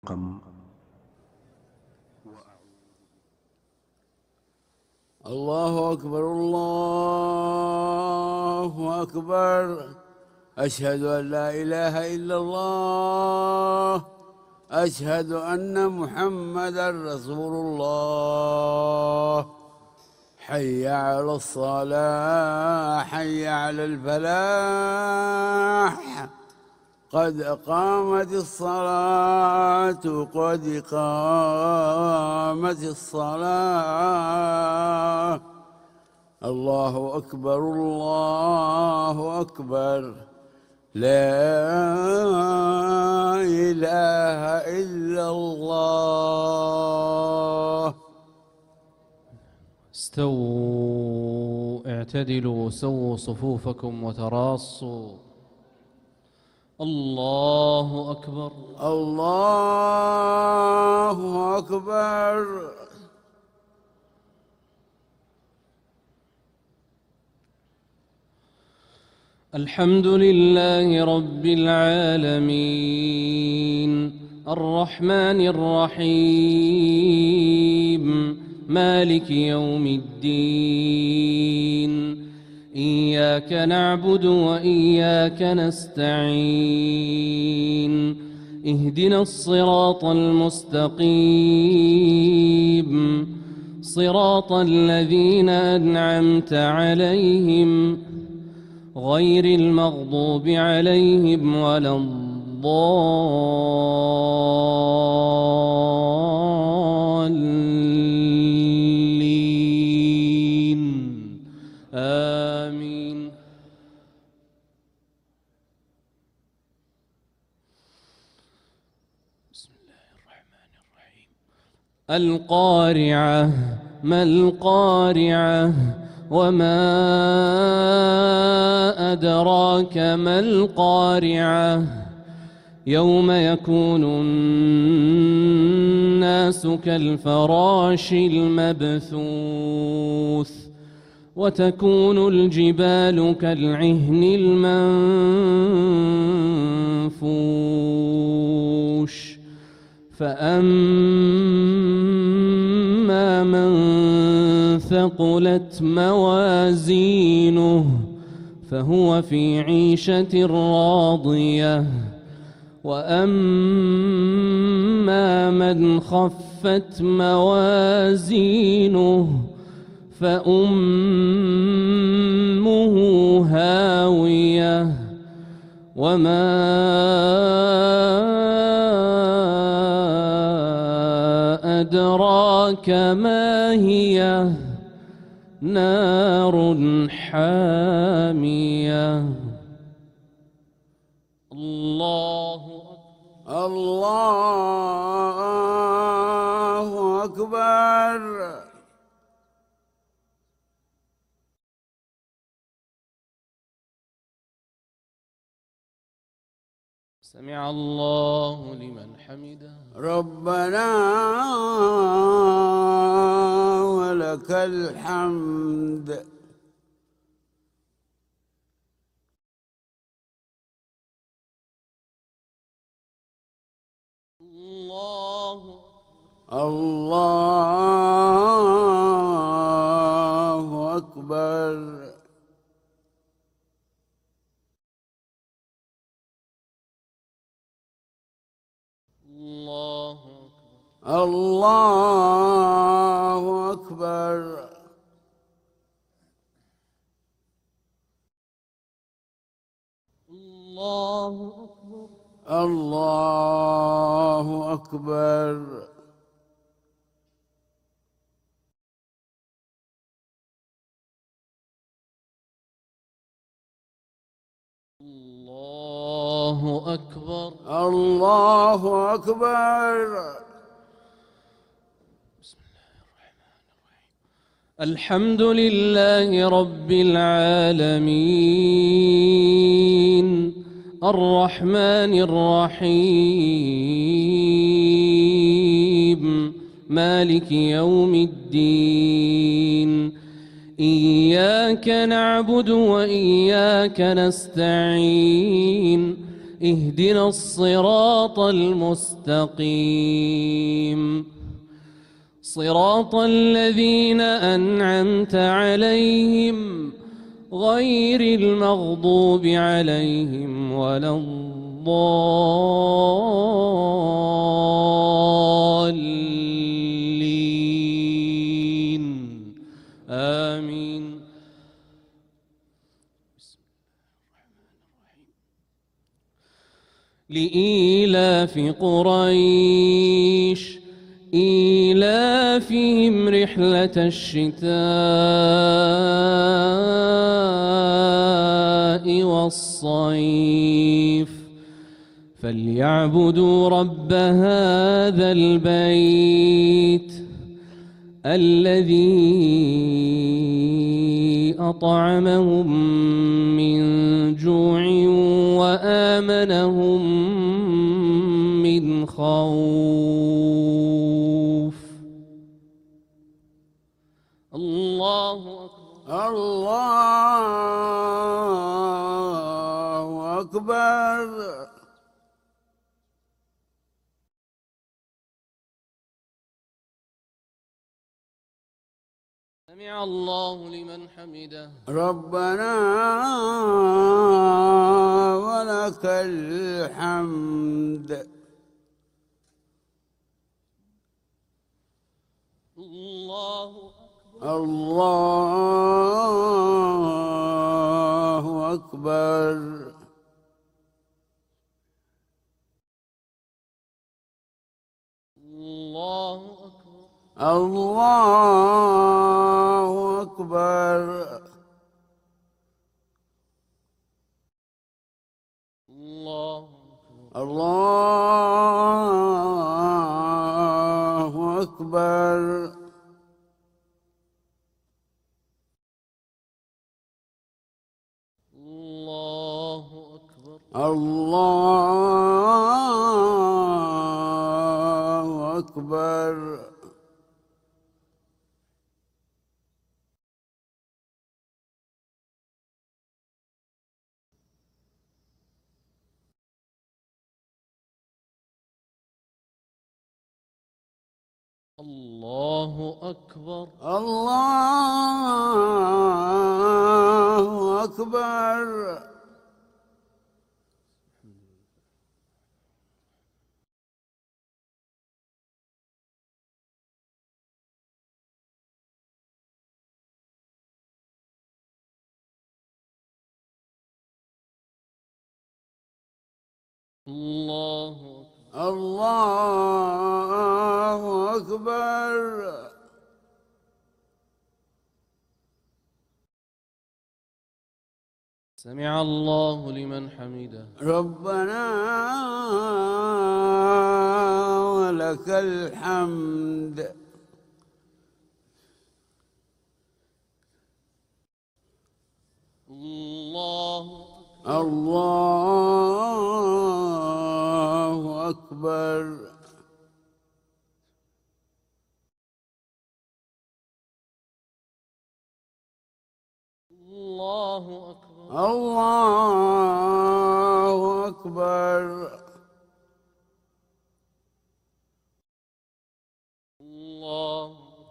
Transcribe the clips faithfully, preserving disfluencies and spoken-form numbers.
قم الله أكبر الله أكبر. أشهد أن لا إله إلا الله. أشهد أن محمدًا رسول الله. حي على الصلاة، حي على الفلاح. قد قامت الصلاة، قد قامت الصلاة. الله أكبر الله أكبر. لا إله إلا الله. استووا اعتدلوا سووا صفوفكم وتراصوا. الله أكبر الله أكبر. الحمد لله رب العالمين الرحمن الرحيم مالك يوم الدين. إياك نعبد وإياك نستعين. اهدنا الصراط المستقيم صراط الذين أنعمت عليهم غير المغضوب عليهم ولا الضالين. آمين. بسم الله الرحمن الرحيم. القارعة ما القارعة وما أدراك ما القارعة. يوم يكون الناس كالفراش المبثوث وتكون الجبال كالعهن المنفوش. فأما من ثقلت موازينه فهو في عيشة راضية. وأما من خفت موازينه فأمه هاوية. وما أدراك ما هي نار حامية. الله الله أكبر. سمع الله لمن حمده. ربنا ولك الحمد. الله الله أكبر. الله الله أكبر. الله أكبر. الله أكبر. الله أكبر. الله أكبر. بسم الله الرحمن الرحيم. الحمد لله رب العالمين الرحمن الرحيم مالك يوم الدين. إياك نعبد وإياك نستعين. اهدنا الصراط المستقيم صراط الذين أنعمت عليهم غير المغضوب عليهم ولا الضالين آمين. لإيلاف قريش إيلافهم رحلة الشتاء والصيف فليعبدوا رب هذا البيت الذي أطعمهم من جوع وآمنهم من خوف. الله أكبر. الله أكبر. سمع الله لمن حمده. ربنا ولك الحمد. الله الله أكبر. الله أكبر. الله أكبر. الله الله أكبر. الله أكبر. الله أكبر. الله أكبر. الله أكبر. الله الله أكبر. سمع الله لمن حمده. ربنا ولك الحمد. الله الله أكبر. الله أكبر. الله أكبر. الله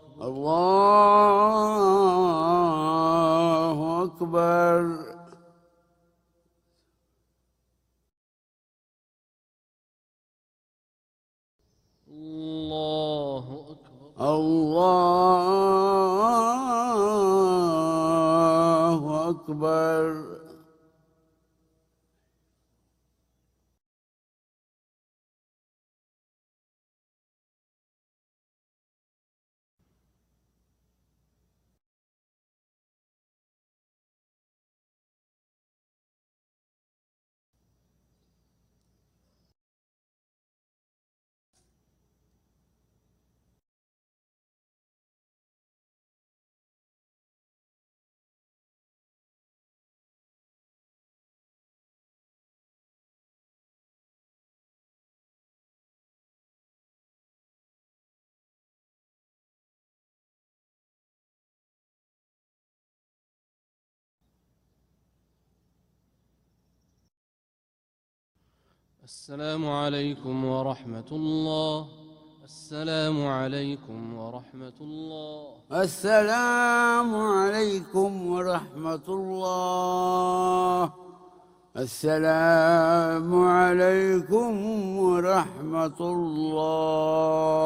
الله أكبر. الله أكبر. الله أكبر. السلام عليكم ورحمة الله. السلام عليكم ورحمة الله. السلام عليكم ورحمة الله. السلام عليكم ورحمة الله.